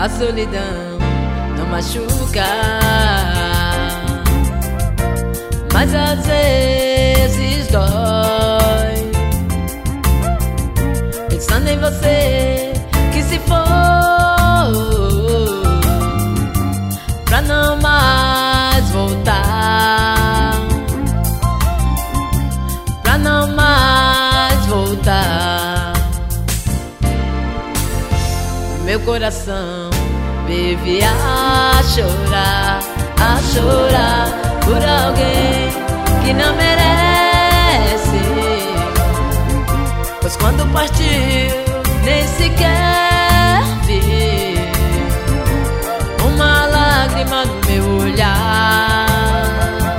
A solidão não machuca, mas às vezes dói. Pensando em você que se for, pra não mais voltar, pra não mais voltar. Meu coração vive a chorar por alguém que não merece, pois quando partiu nem sequer vi uma lágrima no meu olhar,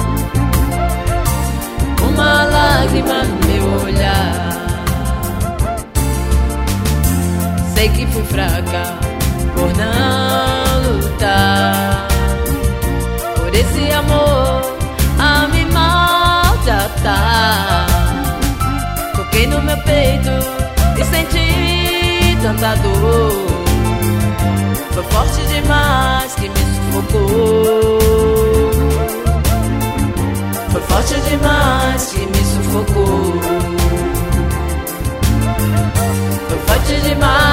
uma lágrima no meu olhar. Sei que fui fraca por não lutar por esse amor a me maltratar. Toquei no meu peito e senti tanta dor. Foi forte demais que me sufocou. Foi forte demais que me sufocou. Foi forte demais